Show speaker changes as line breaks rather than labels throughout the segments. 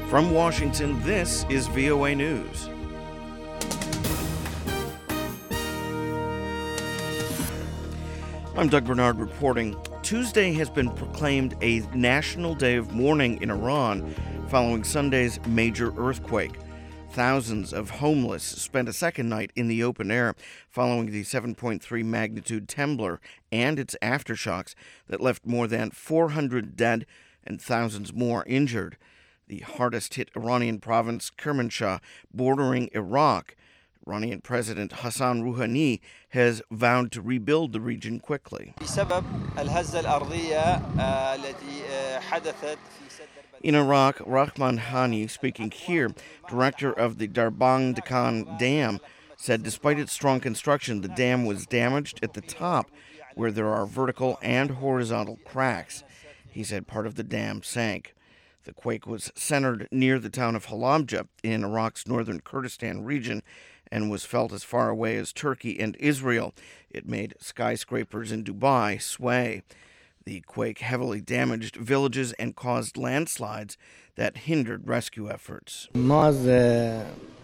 From Washington, this is VOA News. I'm Doug Bernard reporting. Tuesday has been proclaimed a national day of mourning in Iran following Sunday's major earthquake. Thousands of homeless spent a second night in the open air following the 7.3 magnitude tremor and its aftershocks that left more than 400 dead and thousands more injured. The hardest-hit Iranian province, Kermanshah, bordering Iraq, Iranian President Hassan Rouhani has vowed to rebuild the region quickly. In Iraq, Rahman Hani, speaking here, director of the Darbang Deccan Dam, said despite its strong construction, the dam was damaged at the top, where there are vertical and horizontal cracks. He said part of the dam sank. The quake was centered near the town of Halabja in Iraq's northern Kurdistan region and was felt as far away as Turkey and Israel. It made skyscrapers in Dubai sway. The quake heavily damaged villages and caused landslides that hindered rescue efforts. In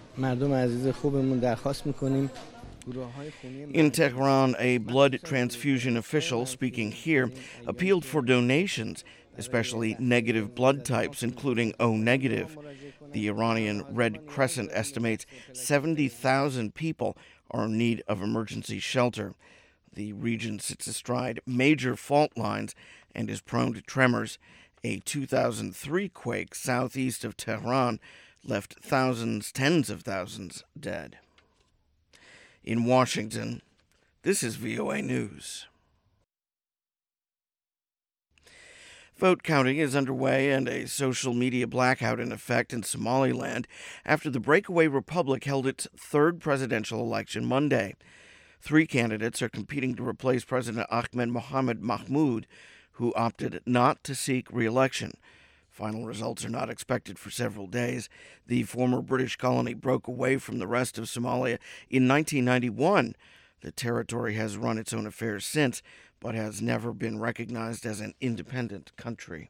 Tehran, a blood transfusion official speaking here appealed for donations, especially negative blood types, including O negative. The Iranian Red Crescent estimates 70,000 people are in need of emergency shelter. The region sits astride major fault lines and is prone to tremors. A 2003 quake southeast of Tehran left tens of thousands dead. In Washington, this is VOA News. Vote counting is underway and a social media blackout in effect in Somaliland after the breakaway republic held its third presidential election Monday. 3 candidates are competing to replace President Ahmed Mohamed Mahmoud, who opted not to seek re-election. Final results are not expected for several days. The former British colony broke away from the rest of Somalia in 1991. The territory has run its own affairs since, but has never been recognized as an independent country.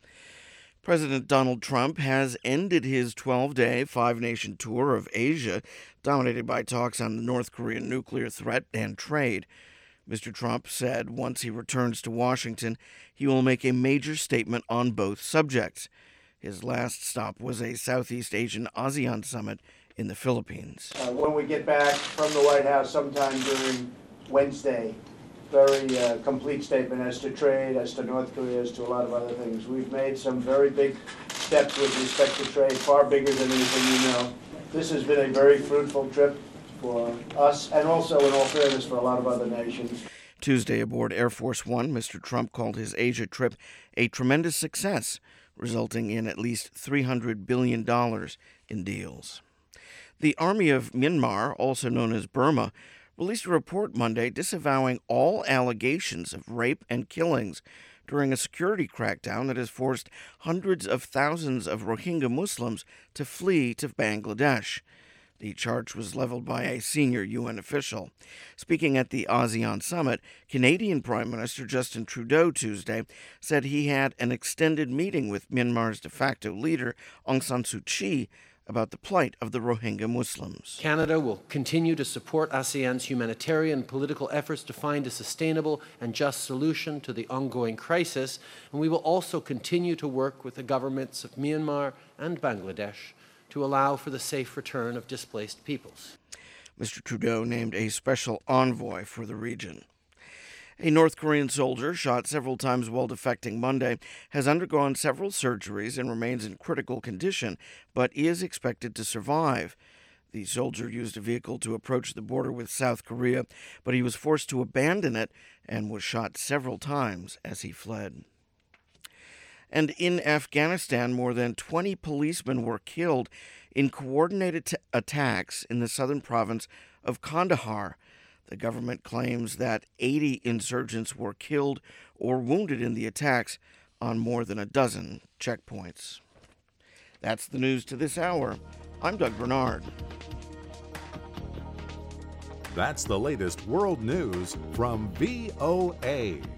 President Donald Trump has ended his 12-day, 5-nation tour of Asia, dominated by talks on the North Korean nuclear threat and trade. Mr. Trump said once he returns to Washington, he will make a major statement on both subjects. His last stop was a Southeast Asian ASEAN summit in the Philippines.
When we get back from the White House sometime during Wednesday, very complete statement as to trade, as to North Korea, as to a lot of other things. We've made some very big steps with respect to trade, far bigger than anything you know. This has been a very fruitful trip for us and also, in all fairness, for a lot of other nations.
Tuesday aboard Air Force One, Mr. Trump called his Asia trip a tremendous success, resulting in at least $300 billion in deals. The Army of Myanmar, also known as Burma, released a report Monday disavowing all allegations of rape and killings during a security crackdown that has forced hundreds of thousands of Rohingya Muslims to flee to Bangladesh. The charge was leveled by a senior UN official. Speaking at the ASEAN summit, Canadian Prime Minister Justin Trudeau Tuesday said he had an extended meeting with Myanmar's de facto leader Aung San Suu Kyi about the plight of the Rohingya Muslims.
Canada will continue to support ASEAN's humanitarian and political efforts to find a sustainable and just solution to the ongoing crisis, and we will also continue to work with the governments of Myanmar and Bangladesh to allow for the safe return of displaced peoples.
Mr. Trudeau named a special envoy for the region. A North Korean soldier, shot several times while defecting Monday, has undergone several surgeries and remains in critical condition, but is expected to survive. The soldier used a vehicle to approach the border with South Korea, but he was forced to abandon it and was shot several times as he fled. And in Afghanistan, more than 20 policemen were killed in coordinated attacks in the southern province of Kandahar. The government claims that 80 insurgents were killed or wounded in the attacks on more than a dozen checkpoints. That's the news to this hour. I'm Doug Bernard.
That's the latest world news from VOA.